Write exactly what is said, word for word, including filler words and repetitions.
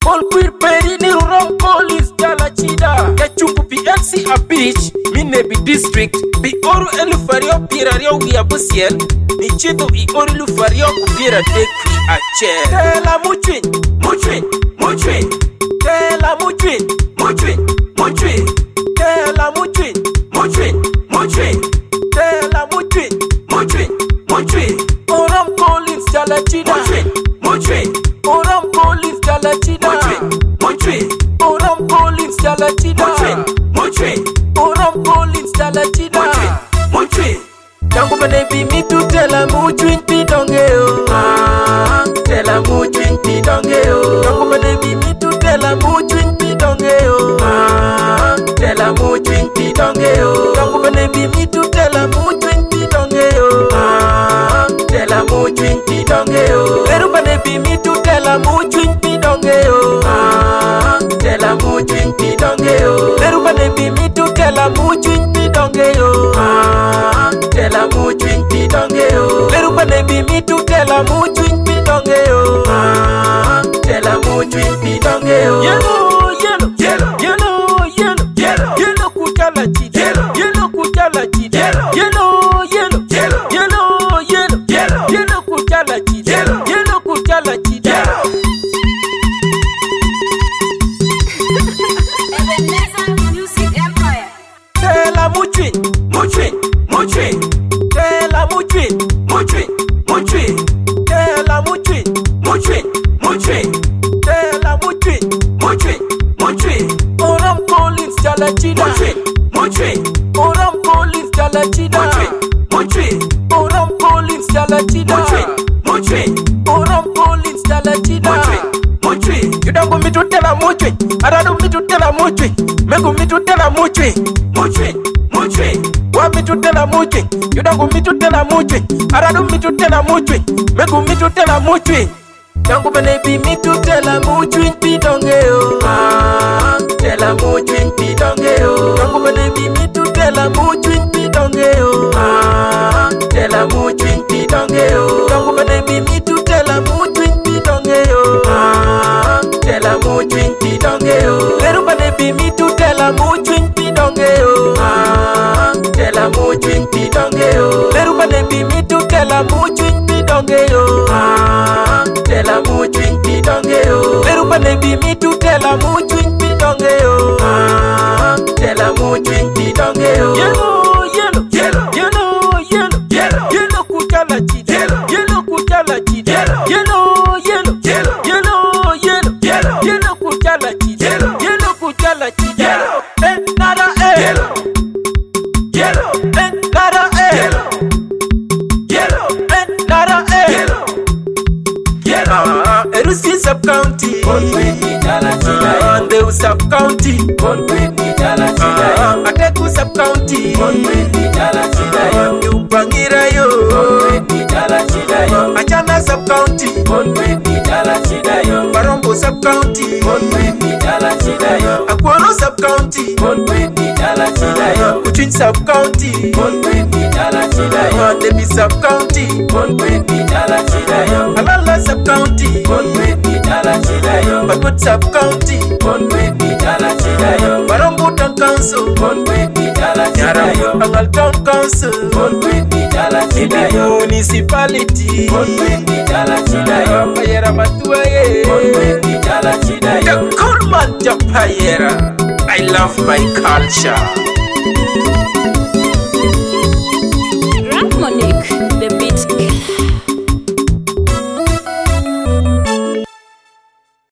Bol queer peri ni wrong police jala chida. Kachungu P L C a beach, mine bi district. Bi oru elu fario pirario wia busiel. Ni chido i oru lu fario kupira dekri a chair. Tela muchwin, muchwin, muchwin. Tela muchwin, muchwin, muchwin. Tela muchwin, muchwin, muchwin. Tela muchwin, muchwin, muchwin. Oram police jala chida. Muchwin, muchwin. Oram police jala chida. Muchwin, muchwin. Oram police jala chida. Muchwin, muchwin. Oram police jala chida. Muchwin, muchwin. Tangu manebi mitu tela muchwin pidongeo. Ah, tela muchwin pidongeo. Tangu manebi mitu tela muchwin pidongeo. Ah, tela muchwin pidongeo. Tangu manebi mitu tela muchwin pidongeo. Ah, tela muchwin pidongeo. Leru manebi mitu tela muchwin pidongeo. Ah, tela muchwin pidongeo. Leru manebi mitu tela muchwin pidongeo. Ah, tela muchwin pidongeo. Leru manebi mitu tela muchwin pidongeo. Ah, tela muchwin pidongeo. Yellow, yellow, yellow, yellow, yellow, yellow, yellow kujala chida. Yellow, yellow kujala chida. Yellow, yellow, yellow, yellow, yellow, yellow, yellow, yellow kujala chida. Yellow, yellow kujala chida. Tela muchwin, muchwin, muchwin. Tela muchwin, muchwin, muchwin. Tela muchwin, muchwin, muchwin. Tela muchwin, muchwin, muchwin. Oram police jala chida. Muchwin, muchwin. Oram police jala chida. Muchwin, muchwin. Oram police jala chida. Muchwin, muchwin. Oram police jala chida. Muchwin, muchwin. You don't go me to tell a muchwin. I don't me to tell a muchwin. Me go me to tell a muchwin. Muchwin, muchwin. Want me to tell a muchwin. You don't go me to tell a muchwin. I don't me to tell a muchwin. Me go me to tell a muchwin. Tangu banebi me to tell a muchwin pidongeo. Ah, tell a muchwin pidongeo. Tangu banebi me to tell a muchwin pidongeo. Ah, tell a muchwin pidongeo. Tangu banebi me to tell a muchwin pidongeo. Ah, tell a muchwin pidongeo. Leru banebi me to tell a muchwin pidongeo. Ah, tell a muchwin pidongeo. Leru banebi me to tell a muchwin pidongeo. Ah, tell a muchwin pidongeo. Leru banebi me to tell a muchwin pidongeo. Ah, tell a muchwin pidongeo. Yellow, yellow, yellow, yellow, yellow, yellow, yellow kujala chida. Yellow, yellow kujala chida. Yellow, yellow, yellow, yellow, yellow, yellow, yellow, yellow kujala chida. Yellow, yellow kujala chida. Yellow, eh, nada eh. Yellow, yellow, eh, nada eh. Yellow, yellow, eh, nada eh. Yellow, yellow. Ah, Erusi sub county. Bonkwini jala chida. Ndeu sub county. Bonkwini jala chida. Ateku sub county. Bonkwini jala chida. Upangira yo. Bonkwini jala chida. Achana sub county. Bonkwini jala chida. Barombo sub county. Bonkwini jala chida. Akwano sub county. Bonkwini jala chida. Kuchwin sub county. Bonkwini jala chida. Debi sub county. Bonkwini jala chida. Alala sub county. Bonkwini jala chida. Bakut sub county. Bonkwini jala chida. Barombo town council. Bonkwini jala chida. Angal town council. Bonkwini jala chida. Municipality. Bonkwini jala chida. Payera matuaye. Bonkwini jala chida. The cool man Payera. I love my culture.